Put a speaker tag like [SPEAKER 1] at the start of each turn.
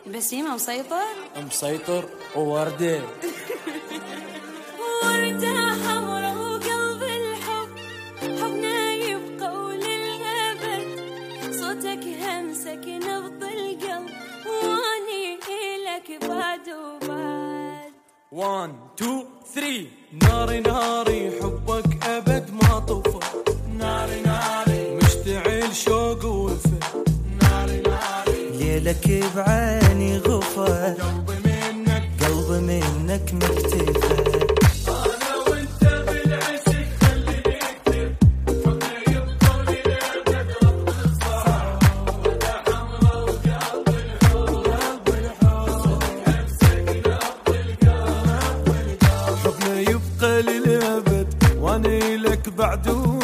[SPEAKER 1] بسيمة مسيطر؟
[SPEAKER 2] مسيطر ووردة
[SPEAKER 1] وردة حمرا وقلب الحب، حبنا يبقى وللأبد، صوتك همسك نبض القلب، واني إلك بعد وبعد.
[SPEAKER 2] 1 2 3 ناري ناري حبك أبد ما طفى، ناري ناري مشتعل شوق ووفا، ناري ناري
[SPEAKER 3] ليلك بعيني غفا، قلبي منك مكتفى.
[SPEAKER 2] أنا وأنت بالعشق خليني أكتب، حبنا يبقى وللأبد رب الصعب، وردة حمرا وقلب الحب، صوتك همسك نبض القلب، حبنا يبقى للأبد وأنا لك بعد